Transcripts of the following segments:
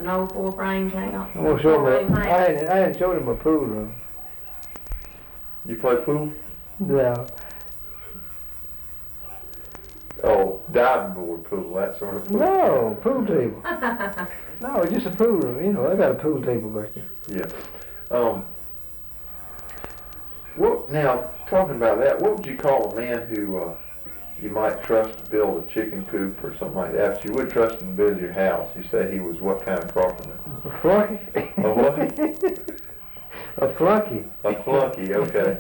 an old four-frame house. I'm gonna show him. I hadn't showed him a pool room. You play pool? No. Oh, diving board pool, that sort of pool. No, pool table. No, just a pool room. You know, I got a pool table back there. Yeah. What now? Talking about that, what would you call a man who you might trust to build a chicken coop or something like that? But you would trust him to build your house. You say he was what kind of carpenter? A flunky. A what? A flunky. A flunky. Okay.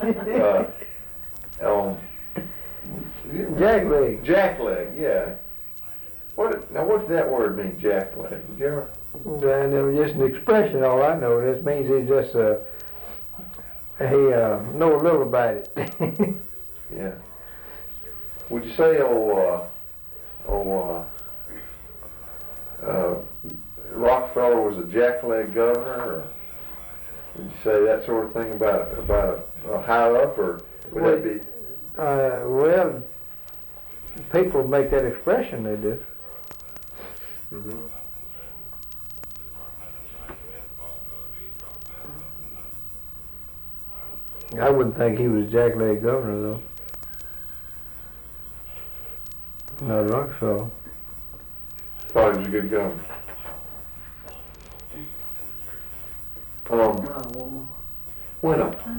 Jackleg. Jackleg. Yeah. What does that word mean? Jackleg. Did you ever? And it was just an expression. All I know. This means he just he know a little about it. Yeah. Would you say Rockefeller was a jackleg governor, or would you say that sort of thing about a high up, or would that be? Well, people make that expression. They do. Mm-hmm. I wouldn't think he was jackleg governor though. Not Rockefeller. Thought he was a good governor. When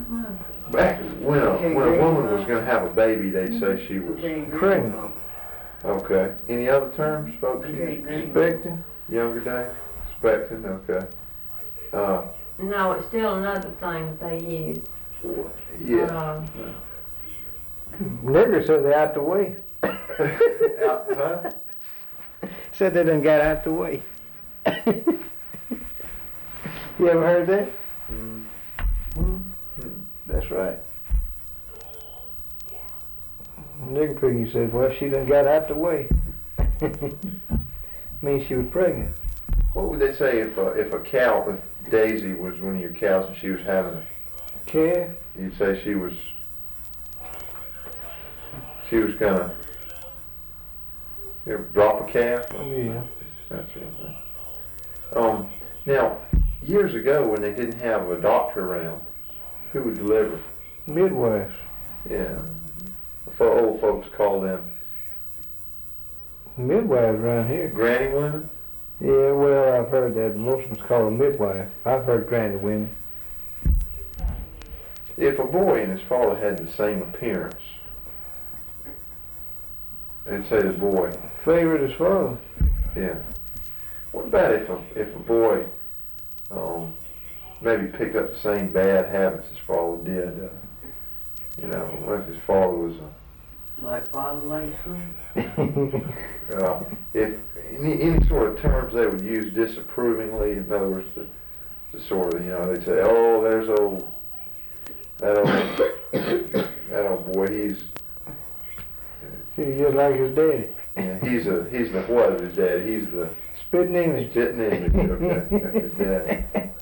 a woman was going to have a baby, they'd say she was pregnant. Okay. Any other terms, folks? Expecting. Younger day? Expecting. Okay. No, it's still another thing that they use. Yeah. Nigger said they out the way. Huh? Said they done got out the way. You ever heard that? That's right. Nigger piggy said, well, she done got out the way. Means she was pregnant. What would they say if Daisy was one of your cows and she was having a calf? You'd say she was gonna drop a calf? Yeah. That sort of thing. Now, years ago when they didn't have a doctor around, who would deliver? Midwives. Yeah. Old folks call them midwives around here. Granny women? Yeah, well, I've heard that. Most of us call them midwife. I've heard granny women. If a boy and his father had the same appearance, and say the boy favored his father. Yeah. What about if a boy maybe picked up the same bad habits his father did? What if his father was like father, like son? If any sort of terms they would use disapprovingly, in other words, to sort of, they'd say, oh, there's that old boy, he's just like his daddy. Yeah, he's the what of his daddy? He's the spitting image. Spitting image, okay, that's his daddy.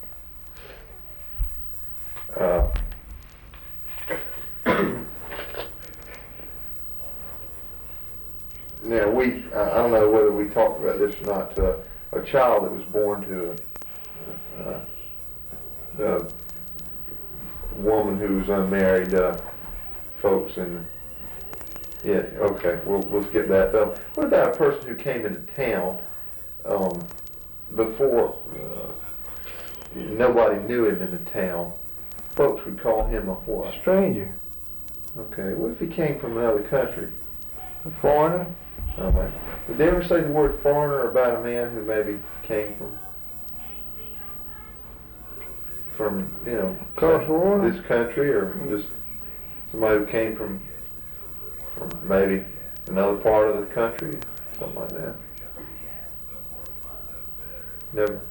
Now I don't know whether we talked about this or not. A child that was born to a woman who was unmarried, folks, and yeah, okay, we'll skip that though. What about a person who came into town before nobody knew him in the town? Folks would call him a what? Stranger. Okay, what if he came from another country? A foreigner? All right. Did they ever say the word foreigner about a man who maybe came from across the water? This country, or just somebody who came from maybe another part of the country, something like that? Never.